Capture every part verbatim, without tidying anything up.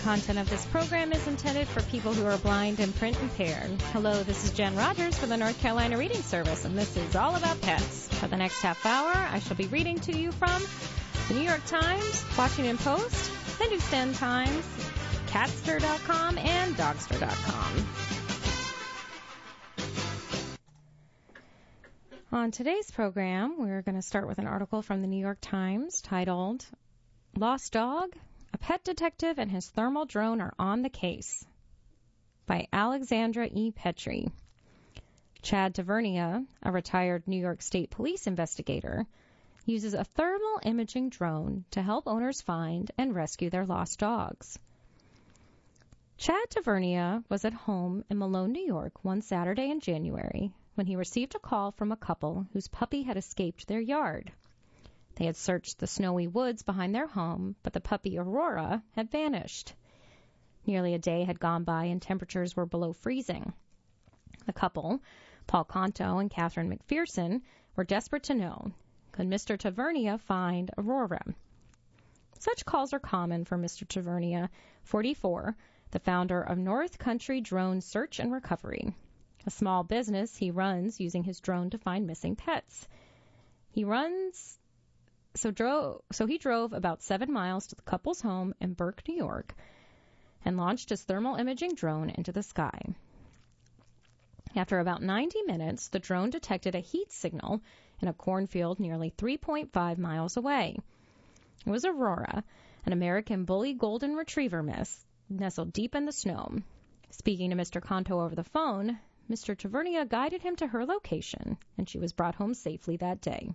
content of this program is intended for people who are blind and print impaired. Hello, this is Jen Rogers for the North Carolina Reading Service, and this is All About Pets. For the next half hour, I shall be reading to you from the New York Times, Washington Post, Hindustan Times, Catster dot com, and Dogster dot com. On today's program, we're going to start with an article from the New York Times titled, Lost Dog? A pet detective and his thermal drone are on the case, by Alexandra E. Petrie. Chad Tavernia, a retired New York State Police investigator, uses a thermal imaging drone to help owners find and rescue their lost dogs. Chad Tavernia was at home in Malone, New York, one Saturday in January when he received a call from a couple whose puppy had escaped their yard. They had searched the snowy woods behind their home, but the puppy Aurora had vanished. Nearly a day had gone by and temperatures were below freezing. The couple, Paul Conto and Catherine McPherson, were desperate to know, could Mister Tavernia find Aurora? Such calls are common for Mister Tavernia, forty-four, the founder of North Country Drone Search and Recovery, a small business he runs using his drone to find missing pets. He runs... So, drove, so he drove about seven miles to the couple's home in Burke, New York, and launched his thermal imaging drone into the sky. After about ninety minutes, the drone detected a heat signal in a cornfield nearly three point five miles away. It was Aurora, an American bully golden retriever miss, nestled deep in the snow. Speaking to Mister Conto over the phone, Mister Tavernia guided him to her location, and she was brought home safely that day.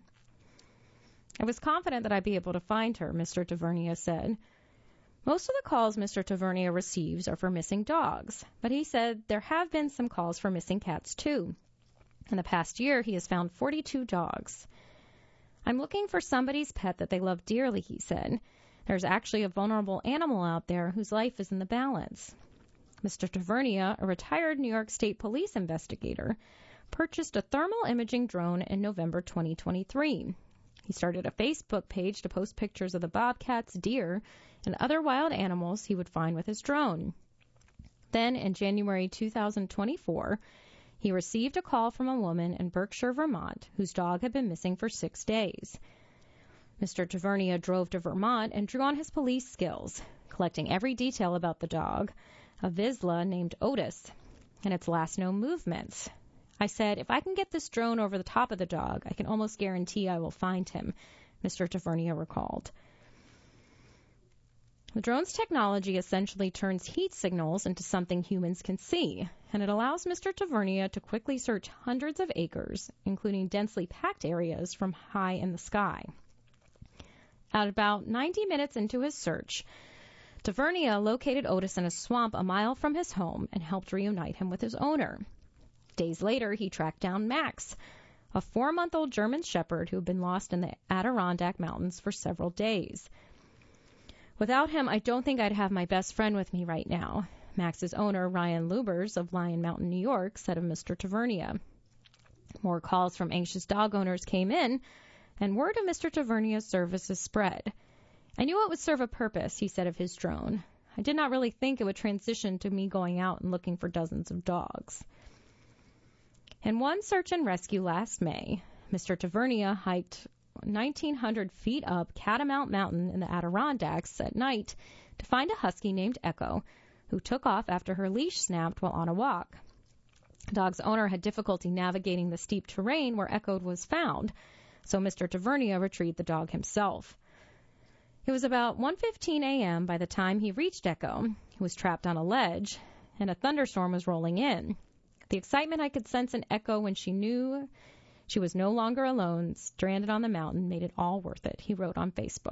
I was confident that I'd be able to find her, Mister Tavernia said. Most of the calls Mister Tavernia receives are for missing dogs, but he said there have been some calls for missing cats, too. In the past year, he has found forty-two dogs. I'm looking for somebody's pet that they love dearly, he said. There's actually a vulnerable animal out there whose life is in the balance. Mister Tavernia, a retired New York State Police investigator, purchased a thermal imaging drone in November twenty twenty-three. He started a Facebook page to post pictures of the bobcats, deer, and other wild animals he would find with his drone. Then, in January two thousand twenty-four, he received a call from a woman in Berkshire, Vermont, whose dog had been missing for six days. Mister Tavernia drove to Vermont and drew on his police skills, collecting every detail about the dog, a Vizsla named Otis, and its last known movements. I said, if I can get this drone over the top of the dog, I can almost guarantee I will find him, Mister Tavernia recalled. The drone's technology essentially turns heat signals into something humans can see, and it allows Mister Tavernia to quickly search hundreds of acres, including densely packed areas from high in the sky. At about ninety minutes into his search, Tavernia located Otis in a swamp a mile from his home and helped reunite him with his owner. Days later, he tracked down Max, a four-month-old German Shepherd who had been lost in the Adirondack Mountains for several days. Without him, I don't think I'd have my best friend with me right now, Max's owner, Ryan Lubers of Lion Mountain, New York, said of Mister Tavernia. More calls from anxious dog owners came in, and word of Mister Tavernia's services spread. I knew it would serve a purpose, he said of his drone. I did not really think it would transition to me going out and looking for dozens of dogs. In one search and rescue last May, Mister Tavernia hiked nineteen hundred feet up Catamount Mountain in the Adirondacks at night to find a husky named Echo, who took off after her leash snapped while on a walk. The dog's owner had difficulty navigating the steep terrain where Echo was found, so Mister Tavernia retrieved the dog himself. It was about one fifteen a.m. by the time he reached Echo, who was trapped on a ledge, and a thunderstorm was rolling in. The excitement I could sense in Echo when she knew she was no longer alone, stranded on the mountain, made it all worth it, he wrote on Facebook.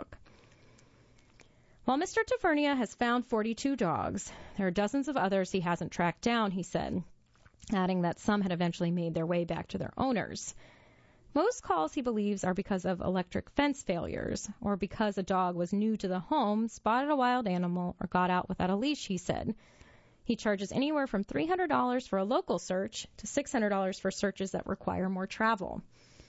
While Mister Tavernia has found forty-two dogs, there are dozens of others he hasn't tracked down, he said, adding that some had eventually made their way back to their owners. Most calls, he believes, are because of electric fence failures, or because a dog was new to the home, spotted a wild animal, or got out without a leash, he said. He charges anywhere from three hundred dollars for a local search to six hundred dollars for searches that require more travel.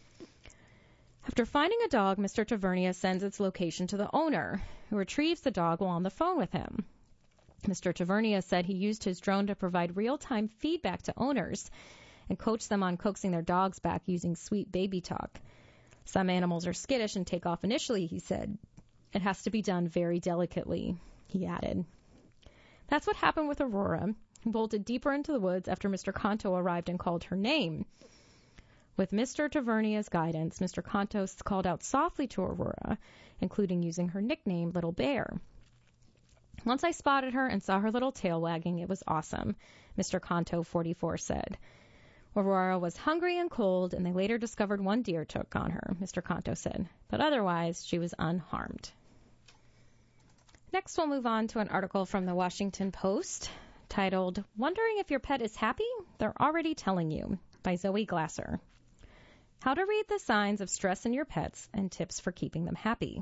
After finding a dog, Mister Tavernia sends its location to the owner, who retrieves the dog while on the phone with him. Mister Tavernia said he used his drone to provide real-time feedback to owners and coach them on coaxing their dogs back using sweet baby talk. Some animals are skittish and take off initially, he said. It has to be done very delicately, he added. That's what happened with Aurora, who bolted deeper into the woods after Mister Kanto arrived and called her name. With Mister Tavernia's guidance, Mister Kanto called out softly to Aurora, including using her nickname, Little Bear. Once I spotted her and saw her little tail wagging, it was awesome, Mister Kanto, forty-four, said. Aurora was hungry and cold, and they later discovered one deer took on her, Mister Kanto said, but otherwise she was unharmed. Next, we'll move on to an article from the Washington Post titled, Wondering If Your Pet is Happy? They're Already Telling You, by Zoe Glasser. How to read the signs of stress in your pets and tips for keeping them happy.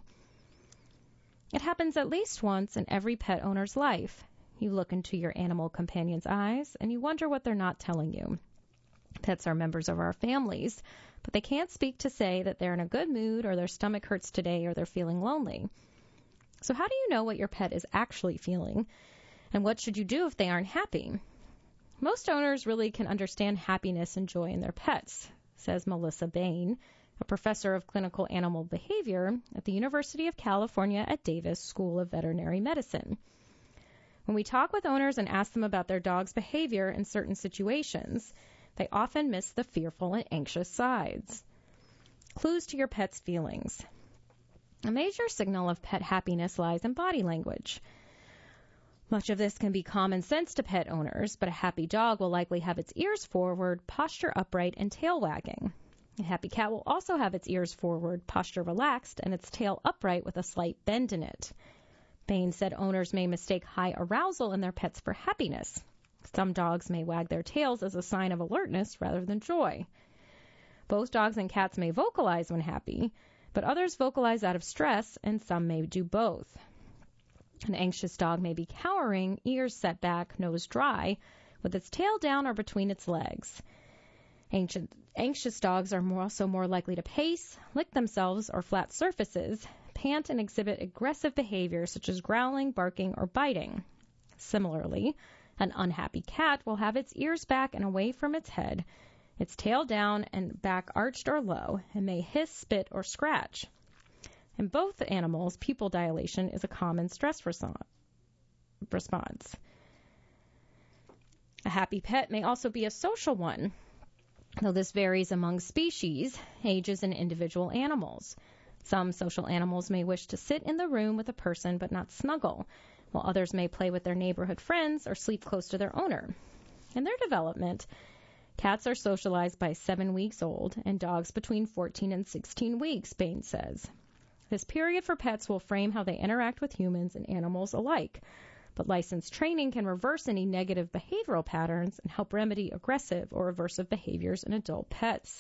It happens at least once in every pet owner's life. You look into your animal companion's eyes and you wonder what they're not telling you. Pets are members of our families, but they can't speak to say that they're in a good mood or their stomach hurts today or they're feeling lonely. So how do you know what your pet is actually feeling? And what should you do if they aren't happy? Most owners really can understand happiness and joy in their pets, says Melissa Bain, a professor of clinical animal behavior at the University of California at Davis School of Veterinary Medicine. When we talk with owners and ask them about their dog's behavior in certain situations, they often miss the fearful and anxious sides. Clues to your pet's feelings. A major signal of pet happiness lies in body language. Much of this can be common sense to pet owners, but a happy dog will likely have its ears forward, posture upright, and tail wagging. A happy cat will also have its ears forward, posture relaxed, and its tail upright with a slight bend in it. Bain said owners may mistake high arousal in their pets for happiness. Some dogs may wag their tails as a sign of alertness rather than joy. Both dogs and cats may vocalize when happy, but others vocalize out of stress, and some may do both. An anxious dog may be cowering, ears set back, nose dry, with its tail down or between its legs. Anxious, anxious dogs are more, also more likely to pace, lick themselves or flat surfaces, pant and exhibit aggressive behavior such as growling, barking, or biting. Similarly, an unhappy cat will have its ears back and away from its head, its tail down and back arched or low, and may hiss, spit, or scratch. In both animals, pupil dilation is a common stress response. A happy pet may also be a social one, though this varies among species, ages, and individual animals. Some social animals may wish to sit in the room with a person but not snuggle, while others may play with their neighborhood friends or sleep close to their owner. In their development, cats are socialized by seven weeks old and dogs between fourteen and sixteen weeks, Bain says. This period for pets will frame how they interact with humans and animals alike, but licensed training can reverse any negative behavioral patterns and help remedy aggressive or aversive behaviors in adult pets.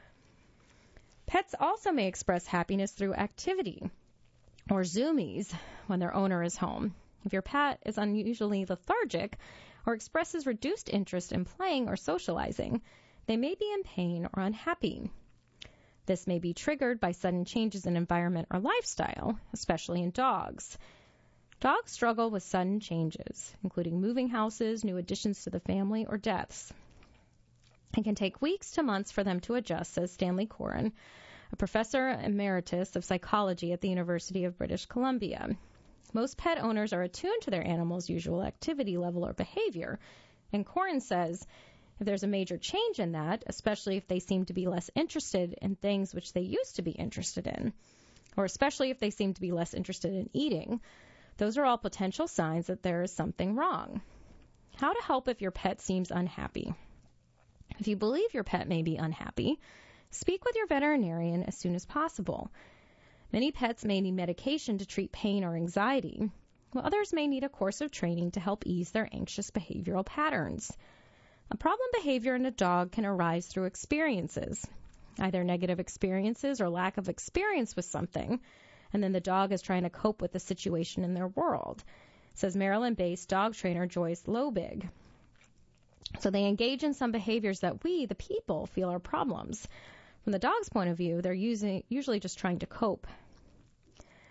Pets also may express happiness through activity, or zoomies, when their owner is home. If your pet is unusually lethargic or expresses reduced interest in playing or socializing, they may be in pain or unhappy. This may be triggered by sudden changes in environment or lifestyle, especially in dogs. Dogs struggle with sudden changes, including moving houses, new additions to the family, or deaths. It can take weeks to months for them to adjust, says Stanley Coren, a professor emeritus of psychology at the University of British Columbia. Most pet owners are attuned to their animal's usual activity level or behavior, and Coren says if there's a major change in that, especially if they seem to be less interested in things which they used to be interested in, or especially if they seem to be less interested in eating, those are all potential signs that there is something wrong. How to help if your pet seems unhappy. If you believe your pet may be unhappy, speak with your veterinarian as soon as possible. Many pets may need medication to treat pain or anxiety, while others may need a course of training to help ease their anxious behavioral patterns. A problem behavior in a dog can arise through experiences, either negative experiences or lack of experience with something, and then the dog is trying to cope with the situation in their world, says Maryland-based dog trainer Joyce Lobig. So they engage in some behaviors that we, the people, feel are problems. From the dog's point of view, they're using, usually just trying to cope.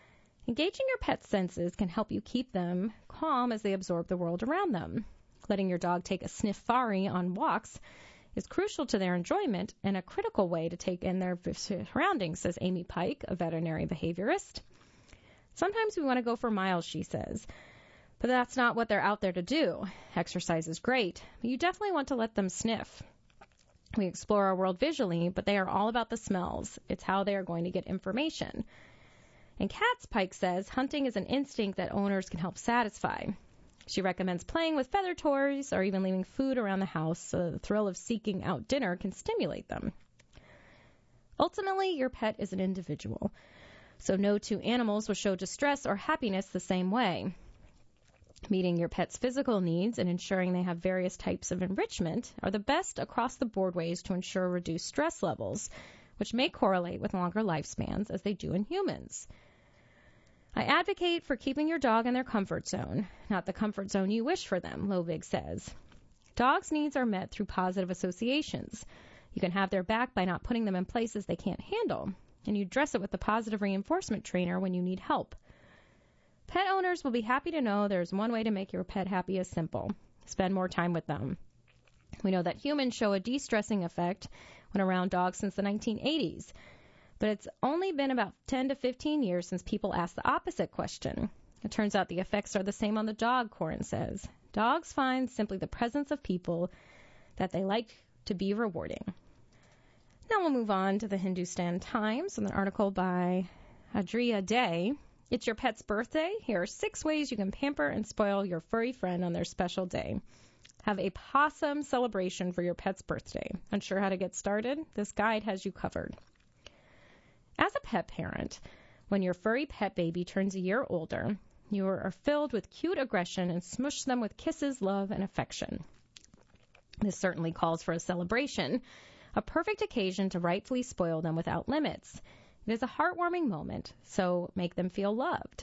Engaging your pet's senses can help you keep them calm as they absorb the world around them. Letting your dog take a sniffari on walks is crucial to their enjoyment and a critical way to take in their surroundings, says Amy Pike, a veterinary behaviorist. Sometimes we want to go for miles, she says, but that's not what they're out there to do. Exercise is great, but you definitely want to let them sniff. We explore our world visually, but they are all about the smells. It's how they are going to get information. In cats, Pike says, hunting is an instinct that owners can help satisfy. She recommends playing with feather toys or even leaving food around the house so the thrill of seeking out dinner can stimulate them. Ultimately, your pet is an individual, so no two animals will show distress or happiness the same way. Meeting your pet's physical needs and ensuring they have various types of enrichment are the best across-the-board ways to ensure reduced stress levels, which may correlate with longer lifespans as they do in humans. I advocate for keeping your dog in their comfort zone, not the comfort zone you wish for them, Lovig says. Dogs' needs are met through positive associations. You can have their back by not putting them in places they can't handle, and you dress it with a positive reinforcement trainer when you need help. Pet owners will be happy to know there's one way to make your pet happy is simple. Spend more time with them. We know that humans show a de-stressing effect when around dogs since the nineteen eighties. But it's only been about ten to fifteen years since people asked the opposite question. It turns out the effects are the same on the dog, Corin says. Dogs find simply the presence of people that they like to be rewarding. Now we'll move on to the Hindustan Times with an article by Adria Day. It's your pet's birthday. Here are six ways you can pamper and spoil your furry friend on their special day. Have a possum celebration for your pet's birthday. Unsure how to get started? This guide has you covered. As a pet parent, when your furry pet baby turns a year older, you are filled with cute aggression and smush them with kisses, love, and affection. This certainly calls for a celebration, a perfect occasion to rightfully spoil them without limits. It is a heartwarming moment, so make them feel loved.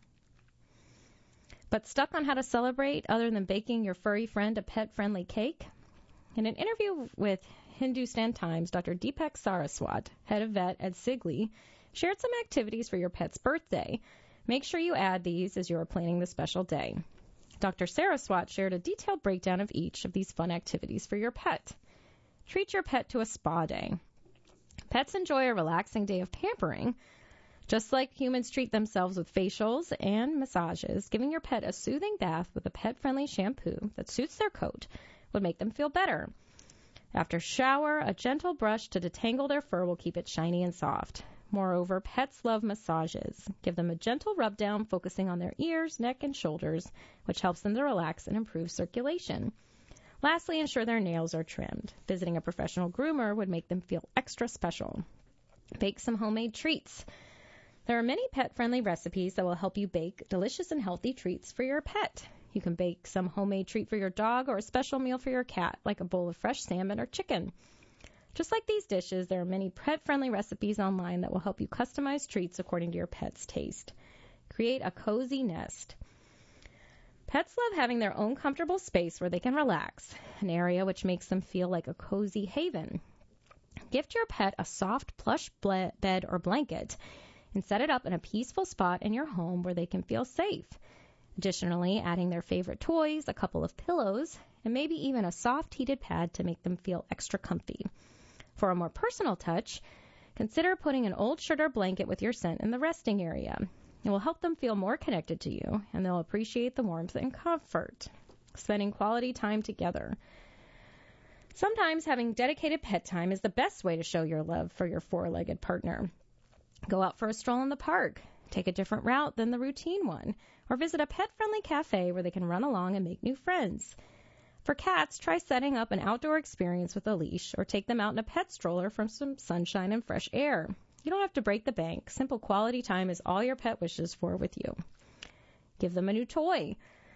But stuck on how to celebrate other than baking your furry friend a pet-friendly cake? In an interview with Hindustan Times, Doctor Deepak Saraswat, head of vet at Sigley, shared some activities for your pet's birthday. Make sure you add these as you are planning the special day. Doctor Saraswat shared a detailed breakdown of each of these fun activities for your pet. Treat your pet to a spa day. Pets enjoy a relaxing day of pampering, just like humans treat themselves with facials and massages. Giving your pet a soothing bath with a pet-friendly shampoo that suits their coat would make them feel better. After shower, a gentle brush to detangle their fur will keep it shiny and soft. Moreover, pets love massages. Give them a gentle rub down focusing on their ears, neck, and shoulders, which helps them to relax and improve circulation. Lastly, ensure their nails are trimmed. Visiting a professional groomer would make them feel extra special. Bake some homemade treats. There are many pet-friendly recipes that will help you bake delicious and healthy treats for your pet. You can bake some homemade treat for your dog or a special meal for your cat, like a bowl of fresh salmon or chicken. Just like these dishes, there are many pet-friendly recipes online that will help you customize treats according to your pet's taste. Create a cozy nest. Pets love having their own comfortable space where they can relax, an area which makes them feel like a cozy haven. Gift your pet a soft plush ble- bed or blanket and set it up in a peaceful spot in your home where they can feel safe. Additionally, adding their favorite toys, a couple of pillows, and maybe even a soft heated pad to make them feel extra comfy. For a more personal touch, consider putting an old shirt or blanket with your scent in the resting area. It will help them feel more connected to you, and they'll appreciate the warmth and comfort. Spending quality time together. Sometimes having dedicated pet time is the best way to show your love for your four-legged partner. Go out for a stroll in the park. Take a different route than the routine one, or visit a pet-friendly cafe where they can run along and make new friends. For cats, try setting up an outdoor experience with a leash, or take them out in a pet stroller for some sunshine and fresh air. You don't have to break the bank. Simple quality time is all your pet wishes for with you. Give them a new toy.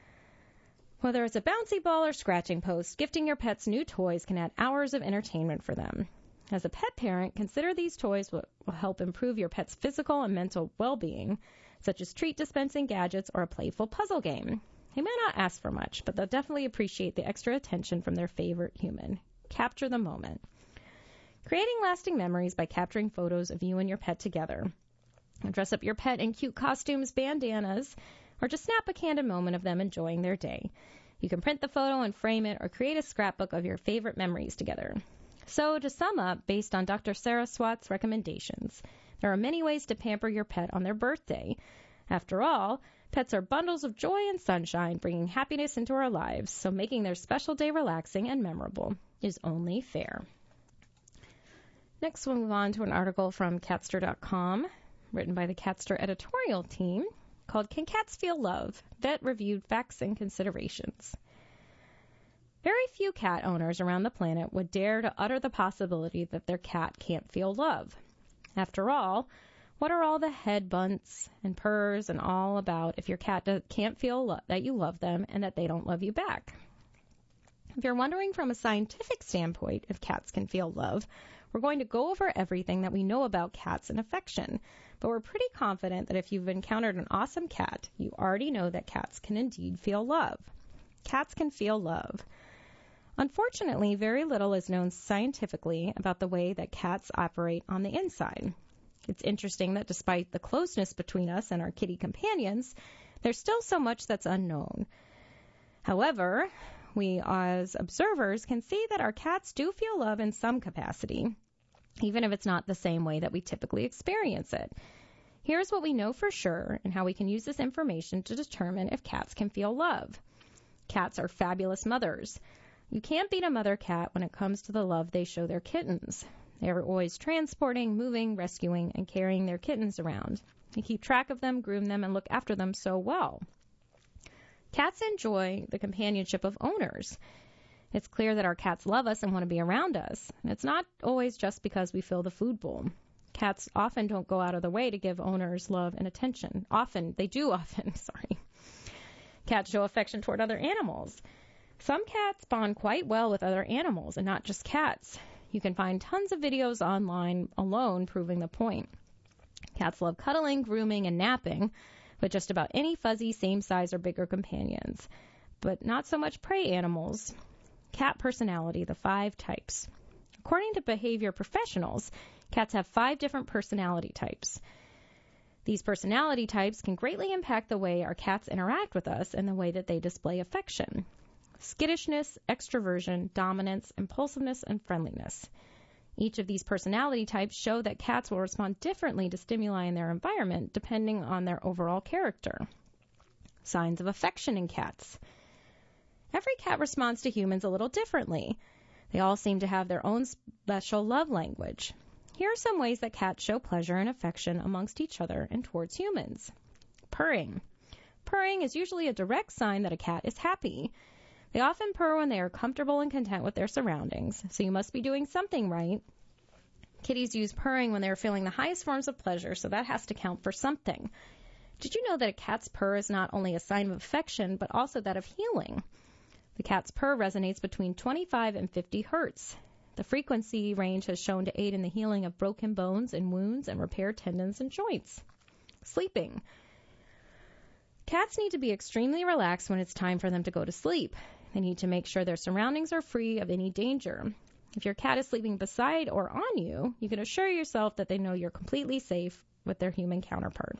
Whether it's a bouncy ball or scratching post, gifting your pets new toys can add hours of entertainment for them. As a pet parent, consider these toys will help improve your pet's physical and mental well-being, such as treat dispensing gadgets or a playful puzzle game. They may not ask for much, but they'll definitely appreciate the extra attention from their favorite human. Capture the moment. Creating lasting memories by capturing photos of you and your pet together. Dress up your pet in cute costumes, bandanas, or just snap a candid moment of them enjoying their day. You can print the photo and frame it or create a scrapbook of your favorite memories together. So, to sum up, based on Doctor Sarah Swatt's recommendations, there are many ways to pamper your pet on their birthday. After all, pets are bundles of joy and sunshine, bringing happiness into our lives, so making their special day relaxing and memorable is only fair. Next, we'll move on to an article from Catster dot com, written by the Catster editorial team, called Can Cats Feel Love? Vet-Reviewed Facts and Considerations. Very few cat owners around the planet would dare to utter the possibility that their cat can't feel love. After all, what are all the head bunts and purrs and all about if your cat can't feel lo- that you love them and that they don't love you back? If you're wondering from a scientific standpoint if cats can feel love, we're going to go over everything that we know about cats and affection, but we're pretty confident that if you've encountered an awesome cat, you already know that cats can indeed feel love. Cats can feel love. Unfortunately, very little is known scientifically about the way that cats operate on the inside. It's interesting that despite the closeness between us and our kitty companions, there's still so much that's unknown. However, we as observers can see that our cats do feel love in some capacity, even if it's not the same way that we typically experience it. Here's what we know for sure and how we can use this information to determine if cats can feel love. Cats are fabulous mothers. You can't beat a mother cat when it comes to the love they show their kittens. They are always transporting, moving, rescuing, and carrying their kittens around. They keep track of them, groom them, and look after them so well. Cats enjoy the companionship of owners. It's clear that our cats love us and want to be around us. And it's not always just because we fill the food bowl. Cats often don't go out of their way to give owners love and attention. Often, they do often, sorry. Cats show affection toward other animals. Some cats bond quite well with other animals and not just cats. You can find tons of videos online alone proving the point. Cats love cuddling, grooming, and napping with just about any fuzzy, same size or bigger companions, but not so much prey animals. Cat personality, the five types. According to behavior professionals, cats have five different personality types. These personality types can greatly impact the way our cats interact with us and the way that they display affection. Skittishness, extroversion, dominance, impulsiveness, and friendliness. Each of these personality types show that cats will respond differently to stimuli in their environment depending on their overall character. Signs of affection in cats. Every cat responds to humans a little differently. They all seem to have their own special love language. Here are some ways that cats show pleasure and affection amongst each other and towards humans. Purring. Purring is usually a direct sign that a cat is happy. They often purr when they are comfortable and content with their surroundings, so you must be doing something right. Kitties use purring when they are feeling the highest forms of pleasure, so that has to count for something. Did you know that a cat's purr is not only a sign of affection, but also that of healing? The cat's purr resonates between twenty-five and fifty hertz. The frequency range has shown to aid in the healing of broken bones and wounds and repair tendons and joints. Sleeping. Cats need to be extremely relaxed when it's time for them to go to sleep. They need to make sure their surroundings are free of any danger. If your cat is sleeping beside or on you, you can assure yourself that they know you're completely safe with their human counterpart.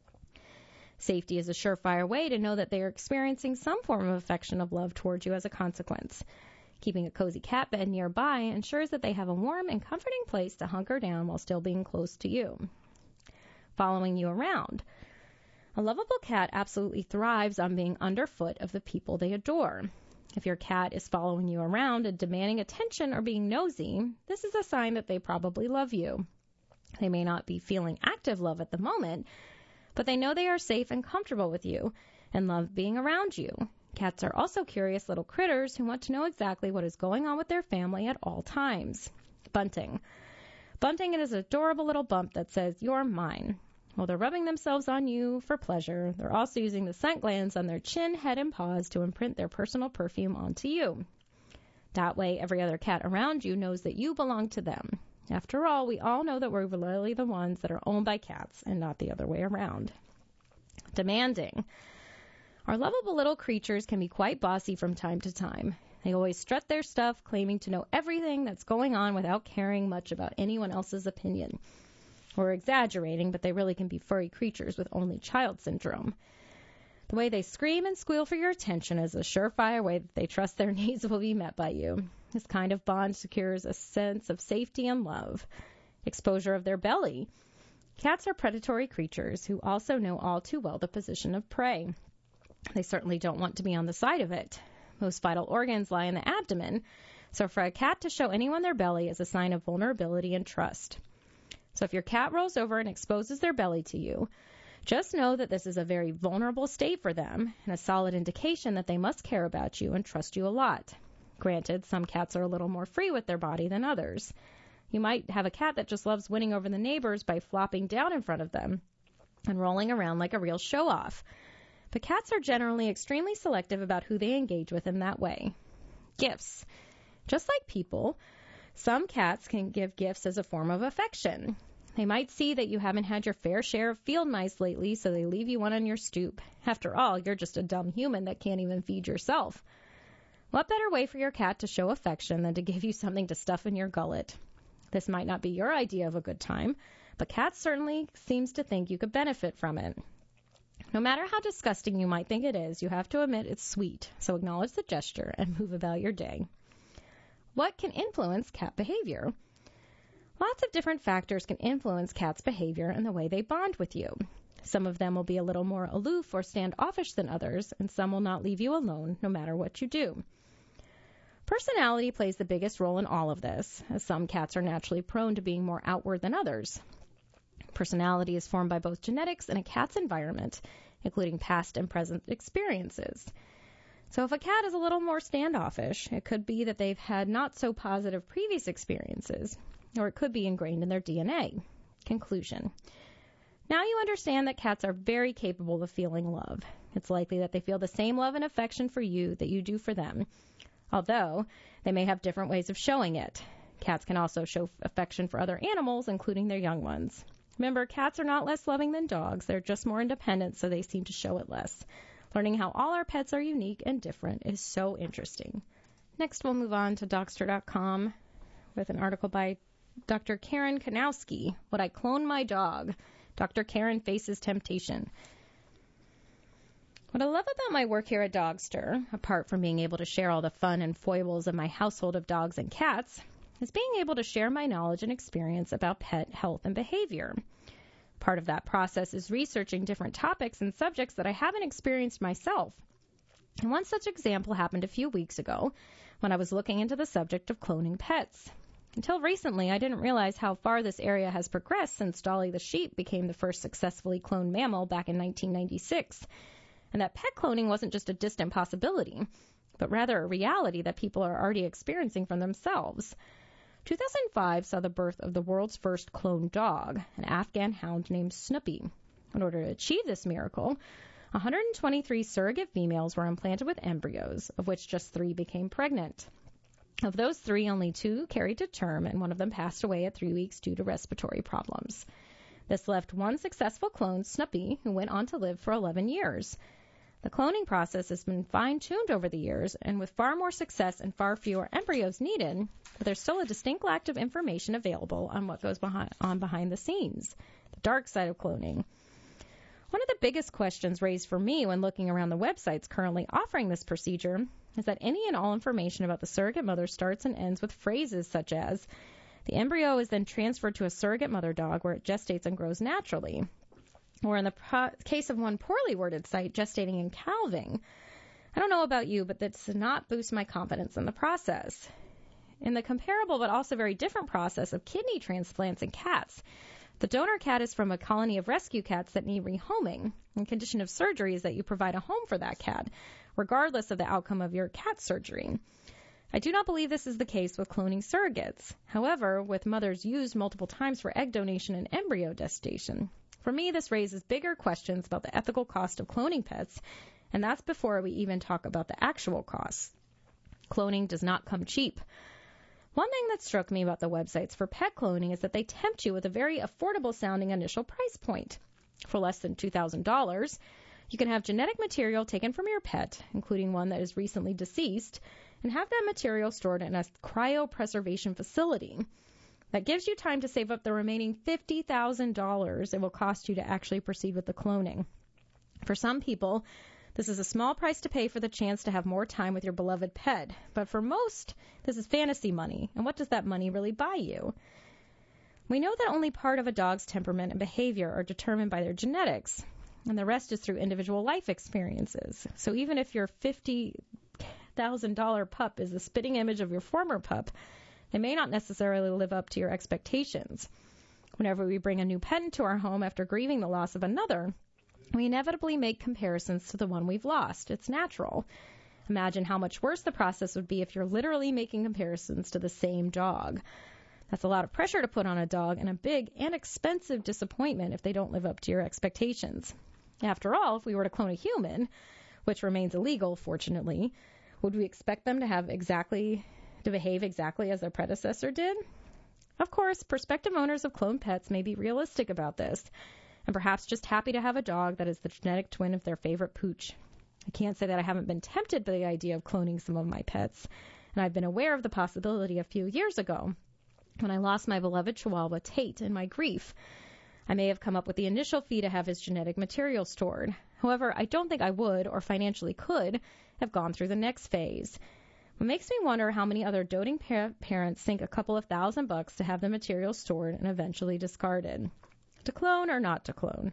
Safety is a surefire way to know that they are experiencing some form of affection of love towards you as a consequence. Keeping a cozy cat bed nearby ensures that they have a warm and comforting place to hunker down while still being close to you. Following you around. A lovable cat absolutely thrives on being underfoot of the people they adore. If your cat is following you around and demanding attention or being nosy, this is a sign that they probably love you. They may not be feeling active love at the moment, but they know they are safe and comfortable with you and love being around you. Cats are also curious little critters who want to know exactly what is going on with their family at all times. Bunting. Bunting is an adorable little bump that says, "You're mine." While they're rubbing themselves on you for pleasure, they're also using the scent glands on their chin, head, and paws to imprint their personal perfume onto you. That way, every other cat around you knows that you belong to them. After all, we all know that we're really the ones that are owned by cats and not the other way around. Demanding. Our lovable little creatures can be quite bossy from time to time. They always strut their stuff, claiming to know everything that's going on without caring much about anyone else's opinion. We're exaggerating, but they really can be furry creatures with only child syndrome. The way they scream and squeal for your attention is a surefire way that they trust their needs will be met by you. This kind of bond secures a sense of safety and love. Exposure of their belly. Cats are predatory creatures who also know all too well the position of prey. They certainly don't want to be on the side of it. Most vital organs lie in the abdomen, so for a cat to show anyone their belly is a sign of vulnerability and trust. So if your cat rolls over and exposes their belly to you, just know that this is a very vulnerable state for them and a solid indication that they must care about you and trust you a lot. Granted, some cats are a little more free with their body than others. You might have a cat that just loves winning over the neighbors by flopping down in front of them and rolling around like a real show-off. But cats are generally extremely selective about who they engage with in that way. Gifts. Just like people, some cats can give gifts as a form of affection. They might see that you haven't had your fair share of field mice lately, so they leave you one on your stoop. After all, you're just a dumb human that can't even feed yourself. What better way for your cat to show affection than to give you something to stuff in your gullet? This might not be your idea of a good time, but cats certainly seems to think you could benefit from it. No matter how disgusting you might think it is, you have to admit it's sweet, so acknowledge the gesture and move about your day. What can influence cat behavior? Lots of different factors can influence cats' behavior and the way they bond with you. Some of them will be a little more aloof or standoffish than others, and some will not leave you alone no matter what you do. Personality plays the biggest role in all of this, as some cats are naturally prone to being more outward than others. Personality is formed by both genetics and a cat's environment, including past and present experiences. So if a cat is a little more standoffish, it could be that they've had not so positive previous experiences, or it could be ingrained in their D N A. Conclusion. Now you understand that cats are very capable of feeling love. It's likely that they feel the same love and affection for you that you do for them, although they may have different ways of showing it. Cats can also show affection for other animals, including their young ones. Remember, cats are not less loving than dogs. They're just more independent, so they seem to show it less. Learning how all our pets are unique and different is so interesting. Next, we'll move on to Dogster dot com with an article by Doctor Karen Kanowski, Would I Clone My Dog? Doctor Karen Faces Temptation. What I love about my work here at Dogster, apart from being able to share all the fun and foibles of my household of dogs and cats, is being able to share my knowledge and experience about pet health and behavior. Part of that process is researching different topics and subjects that I haven't experienced myself. And one such example happened a few weeks ago when I was looking into the subject of cloning pets. Until recently, I didn't realize how far this area has progressed since Dolly the sheep became the first successfully cloned mammal back in nineteen ninety-six, and that pet cloning wasn't just a distant possibility, but rather a reality that people are already experiencing for themselves. two thousand five saw the birth of the world's first cloned dog, an Afghan hound named Snoopy. In order to achieve this miracle, one hundred twenty-three surrogate females were implanted with embryos, of which just three became pregnant. Of those three, only two carried to term, and one of them passed away at three weeks due to respiratory problems. This left one successful clone, Snoopy, who went on to live for eleven years. The cloning process has been fine-tuned over the years, and with far more success and far fewer embryos needed, but there's still a distinct lack of information available on what goes behind, on behind the scenes, the dark side of cloning. One of the biggest questions raised for me when looking around the websites currently offering this procedure is that any and all information about the surrogate mother starts and ends with phrases such as, the embryo is then transferred to a surrogate mother dog where it gestates and grows naturally. Or in the pro- case of one poorly worded site, gestating and calving. I don't know about you, but that does not boost my confidence in the process. In the comparable but also very different process of kidney transplants in cats, the donor cat is from a colony of rescue cats that need rehoming. The condition of surgery is that you provide a home for that cat, regardless of the outcome of your cat surgery. I do not believe this is the case with cloning surrogates. However, with mothers used multiple times for egg donation and embryo gestation. For me, this raises bigger questions about the ethical cost of cloning pets, and that's before we even talk about the actual costs. Cloning does not come cheap. One thing that struck me about the websites for pet cloning is that they tempt you with a very affordable-sounding initial price point. For less than two thousand dollars, you can have genetic material taken from your pet, including one that is recently deceased, and have that material stored in a cryopreservation facility. That gives you time to save up the remaining fifty thousand dollars it will cost you to actually proceed with the cloning. For some people, this is a small price to pay for the chance to have more time with your beloved pet. But for most, this is fantasy money. And what does that money really buy you? We know that only part of a dog's temperament and behavior are determined by their genetics, and the rest is through individual life experiences. So even if your fifty thousand dollars pup is the spitting image of your former pup, they may not necessarily live up to your expectations. Whenever we bring a new pet into our home after grieving the loss of another, we inevitably make comparisons to the one we've lost. It's natural. Imagine how much worse the process would be if you're literally making comparisons to the same dog. That's a lot of pressure to put on a dog and a big and expensive disappointment if they don't live up to your expectations. After all, if we were to clone a human, which remains illegal, fortunately, would we expect them to have exactly, to behave exactly as their predecessor did? Of course, prospective owners of cloned pets may be realistic about this, and perhaps just happy to have a dog that is the genetic twin of their favorite pooch. I can't say that I haven't been tempted by the idea of cloning some of my pets, and I've been aware of the possibility a few years ago when I lost my beloved Chihuahua Tate in my grief. I may have come up with the initial fee to have his genetic material stored. However, I don't think I would, or financially could, have gone through the next phase. What makes me wonder how many other doting par- parents sink a couple of thousand bucks to have the material stored and eventually discarded. To clone or not to clone?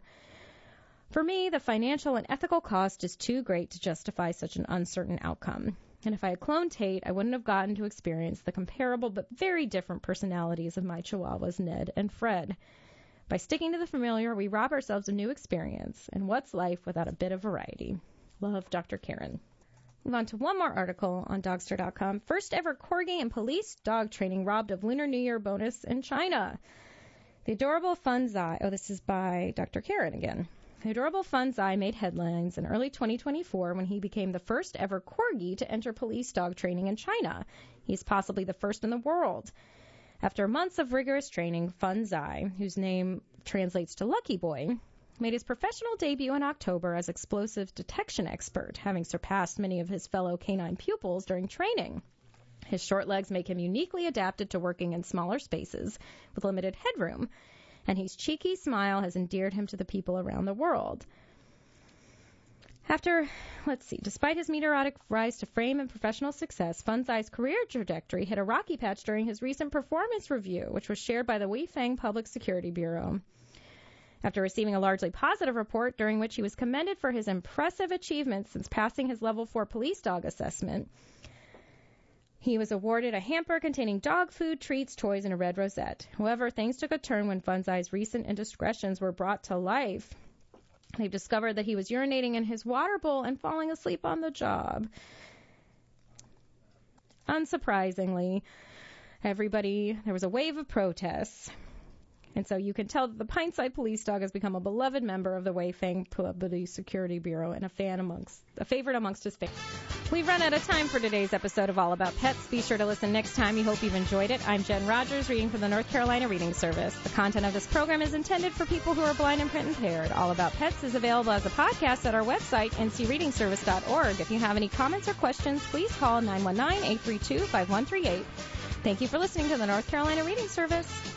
For me, the financial and ethical cost is too great to justify such an uncertain outcome. And if I had cloned Tate, I wouldn't have gotten to experience the comparable but very different personalities of my Chihuahuas, Ned and Fred. By sticking to the familiar, we rob ourselves of new experience. And what's life without a bit of variety? Love, Doctor Karen. Move on to one more article on Dogster dot com. First ever Corgi and police dog training robbed of Lunar New Year bonus in China. The adorable Fun Zai, oh, this is by Doctor Karen again. The adorable Fun Zai made headlines in early twenty twenty-four when he became the first ever Corgi to enter police dog training in China. He's possibly the first in the world. After months of rigorous training, Fun Zai, whose name translates to Lucky Boy, made his professional debut in October as explosive detection expert, having surpassed many of his fellow canine pupils during training. His short legs make him uniquely adapted to working in smaller spaces with limited headroom, and his cheeky smile has endeared him to the people around the world. After, let's see, despite his meteoric rise to fame and professional success, Fun Zai's career trajectory hit a rocky patch during his recent performance review, which was shared by the Weifang Public Security Bureau. After receiving a largely positive report during which he was commended for his impressive achievements since passing his level four police dog assessment, he was awarded a hamper containing dog food, treats, toys, and a red rosette. However, things took a turn when Fun Zai's recent indiscretions were brought to life. They've discovered that he was urinating in his water bowl and falling asleep on the job. Unsurprisingly, everybody, there was a wave of protests. And so you can tell that the Pintside police dog has become a beloved member of the Weifang Public Security Bureau and a fan amongst, a favorite amongst his fans. We've run out of time for today's episode of All About Pets. Be sure to listen next time. We hope you've enjoyed it. I'm Jen Rogers, reading from the North Carolina Reading Service. The content of this program is intended for people who are blind and print impaired. All About Pets is available as a podcast at our website, n c reading service dot org. If you have any comments or questions, please call nine one nine, eight three two, five one three eight. Thank you for listening to the North Carolina Reading Service.